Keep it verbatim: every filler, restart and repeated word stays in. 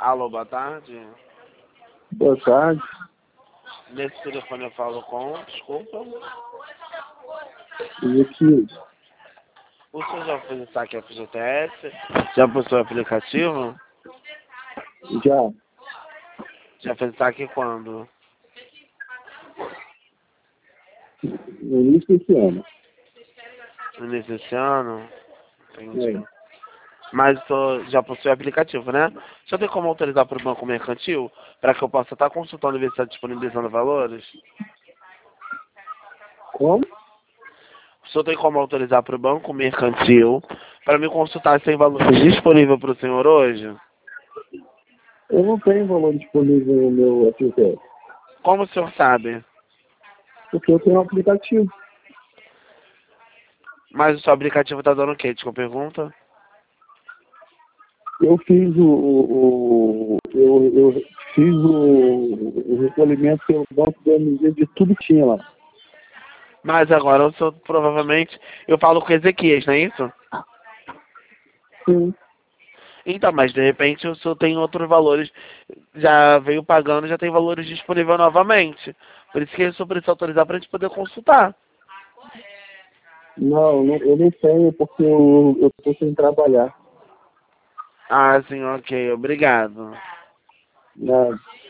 Alô, boa tarde. Boa tarde. Nesse telefone eu falo com, desculpa. E aqui, O senhor já fez o saque F G T S? Já possuiu o aplicativo? já, Já fez o saque quando? no início desse ano. No início desse ano? Entendi. É. Mas o senhor já possui o aplicativo, né? O senhor tem como autorizar para o banco mercantil para que eu possa estar consultando e ver se está disponibilizando valores? Como? O senhor tem como autorizar para o banco mercantil para me consultar se tem valores disponível para o senhor hoje? Eu não tenho valor disponível no meu F G S, Como o senhor sabe? porque eu tenho um aplicativo. Mas o seu aplicativo está dando o quê? Desculpa a pergunta. Eu fiz o, o, o- eu, eu fiz o, o recolhimento pelo banco do M Z de tudo que tinha lá. Mas agora o senhor provavelmente... Eu falo com Ezequias, não é isso? Sim. Então, mas de repente o senhor tem outros valores, já veio pagando, já tem valores disponíveis novamente. Por isso que o senhor precisa autorizar para a gente poder consultar. Não, não, eu não tenho porque eu estou sem trabalhar. Ah, sim, ok, obrigado. Nada.